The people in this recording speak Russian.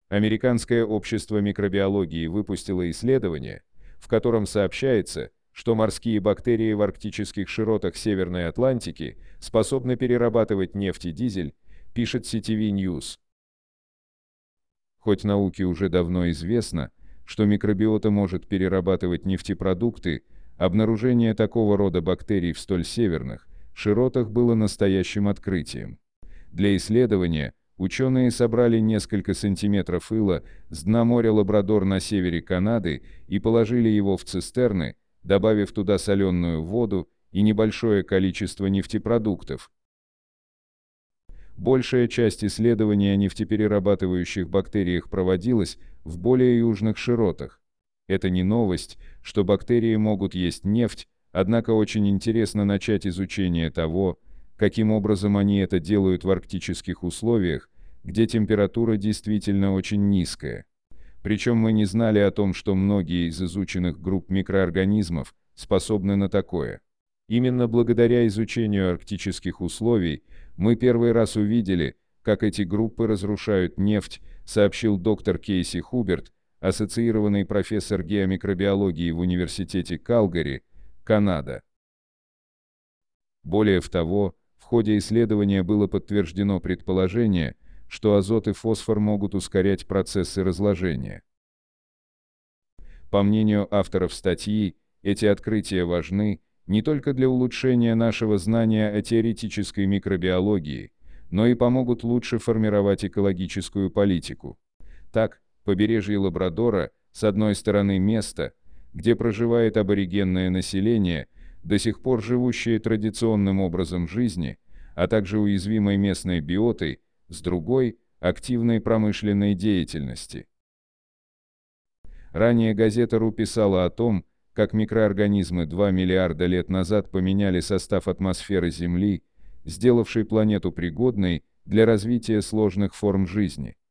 Американское общество микробиологии выпустило исследование, в котором сообщается, что морские бактерии в арктических широтах Северной Атлантики способны перерабатывать нефть и дизель, пишет CTV News. Хоть науке уже давно известно, что микробиота может перерабатывать нефтепродукты, обнаружение такого рода бактерий в столь северных широтах было настоящим открытием. Для исследования ученые собрали несколько сантиметров ила с дна моря Лабрадор на севере Канады и положили его в цистерны, добавив туда соленую воду и небольшое количество нефтепродуктов. Большая часть исследований о нефтеперерабатывающих бактериях проводилась в более южных широтах. Это не новость, что бактерии могут есть нефть, однако очень интересно начать изучение того, каким образом они это делают в арктических условиях, где температура действительно очень низкая. Причем мы не знали о том, что многие из изученных групп микроорганизмов способны на такое. Именно благодаря изучению арктических условий мы первый раз увидели, как эти группы разрушают нефть, сообщил доктор Кейси Хуберт, ассоциированный профессор геомикробиологии в Университете Калгари, Канада. Более того, в ходе исследования было подтверждено предположение, что азот и фосфор могут ускорять процессы разложения. По мнению авторов статьи, эти открытия важны не только для улучшения нашего знания о теоретической микробиологии, но и помогут лучше формировать экологическую политику. Так, побережье Лабрадора, с одной стороны место, где проживает аборигенное население, до сих пор живущее традиционным образом жизни, а также уязвимой местной биотой, с другой – активной промышленной деятельности. Ранее газета РУ писала о том, как микроорганизмы 2 миллиарда лет назад поменяли состав атмосферы Земли, сделавшей планету пригодной для развития сложных форм жизни.